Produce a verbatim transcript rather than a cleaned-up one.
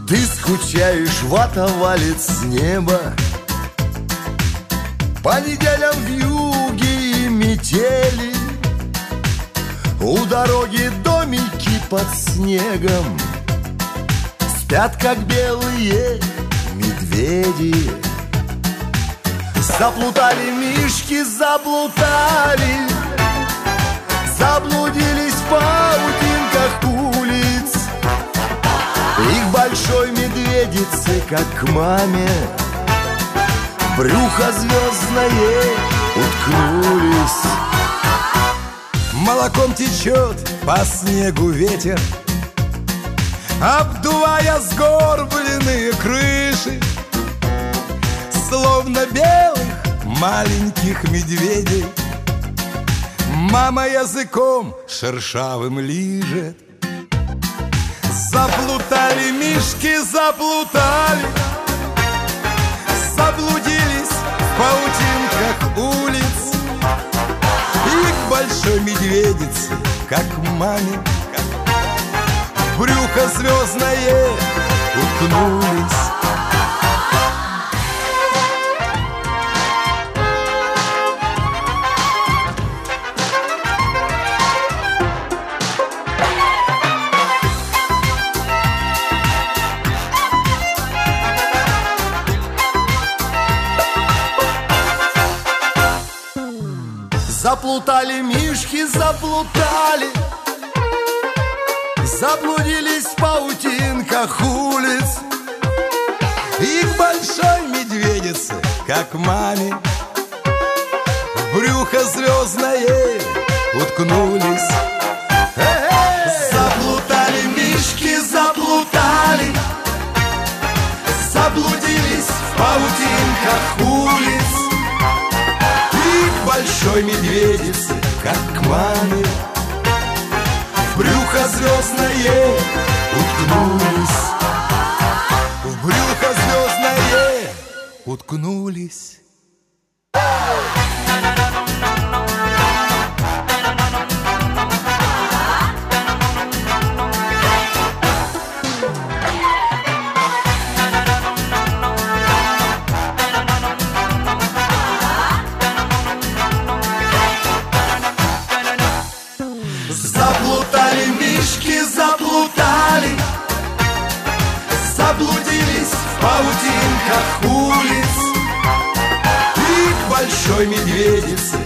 Ты скучаешь, вата валит с неба. По неделям вьюги и метели, у дороги домики под снегом, спят, как белые медведи. Заплутали мишки, заплутали, заблудились в паутинках улиц. Их большой медведицы, как к маме, брюхо звездное уткнулись. Молоком течет по снегу ветер, обдувая сгорбленные крыши, словно белых маленьких медведей. Мама языком шершавым лижет. Заплутали мишки, заплутали, заблудились в паутинках улиц. И к большой медведице, как к маме, в брюхо звездное уткнулись. Заплутали мишки, заплутали, заблудились в паутинках улиц. И к большой медведице, как маме, в брюхо звездное уткнулись. Заплутали мишки, заплутали, заблудились в паутинках улиц. Большой медведицы, как к маме, в брюхо звездное уткнулись. В брюхо звездное уткнулись. Заплутали мишки, заплутали, заблудились в паутинках улиц. И к большой медведице,